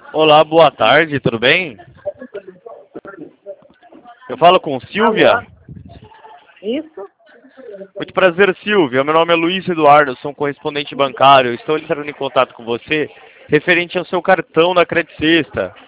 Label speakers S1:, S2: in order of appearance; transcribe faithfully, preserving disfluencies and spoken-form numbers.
S1: Olá, boa tarde, tudo bem? Eu falo com Silvia.
S2: Alô? Isso?
S1: Muito prazer, Silvia. Meu nome é Luiz Eduardo, eu sou um correspondente bancário. Estou entrando em contato com você referente ao seu cartão da Credit Sexta.